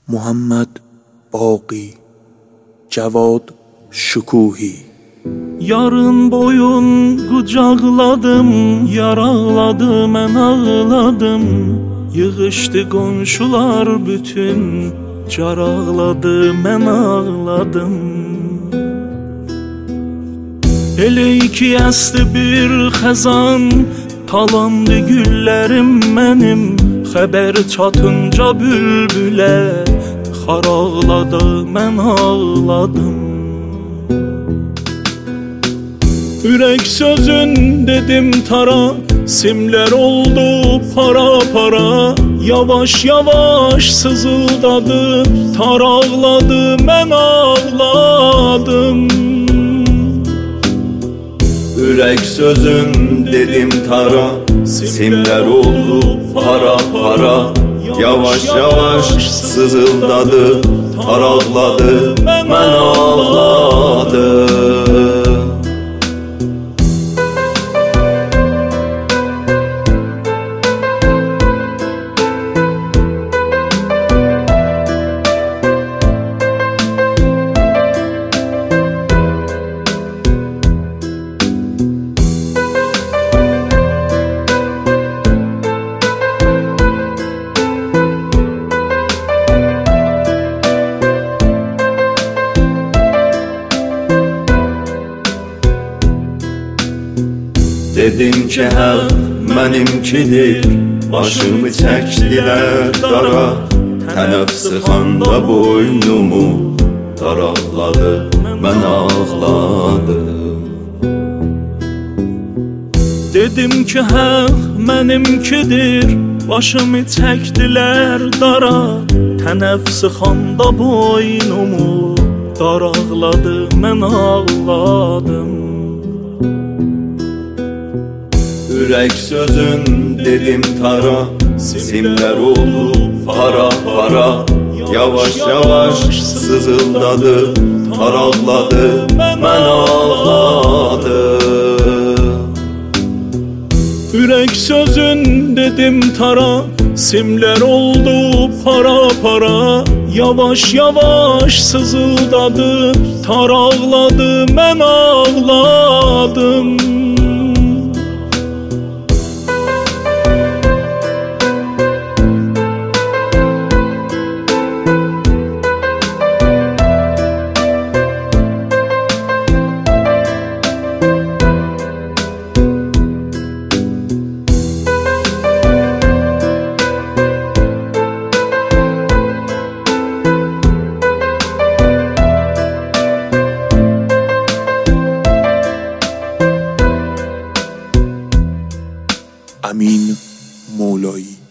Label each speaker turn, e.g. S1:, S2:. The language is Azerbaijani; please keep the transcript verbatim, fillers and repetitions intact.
S1: محمد باقی Cavad Şükuhi.
S2: Yarın boyun qucaqladım, yaraladı, mən ağladım. Yığışdı qonşular bütün, caraqladı, mən ağladım. Elə ki əsti bir xəzan, talandı güllərim mənim. Xəbər çatınca bülbülə, xaraqladı, mən ağladım. Ürək sözün dedim tara, simlər oldu para para. Yavaş yavaş sızıldadı, taraqladı, mən ağladım.
S3: Ürək sözün dedim tara, simlər oldu para para. Yavaş yavaş sızıldadı, taraqladı, mən ağladım. Dedim ki haq mənimkidir, başımı çəkdilər dara. Tənəf sıxanda boynumu daraqladı, mən ağladım.
S2: Dedim ki haq mənimkidir, başımı çəkdilər dara. Tənəf sıxanda boynumu daraqladı, mən ağladım.
S3: Ürək sözün dedim tara, simlər oldu para para. Yavaş yavaş sızıldadı, taraqladı, mən ağladım.
S2: Ürək sözün dedim tara, simlər oldu para para. Yavaş yavaş sızıldadı, taraqladı, mən ağladım.
S1: امین مولایی.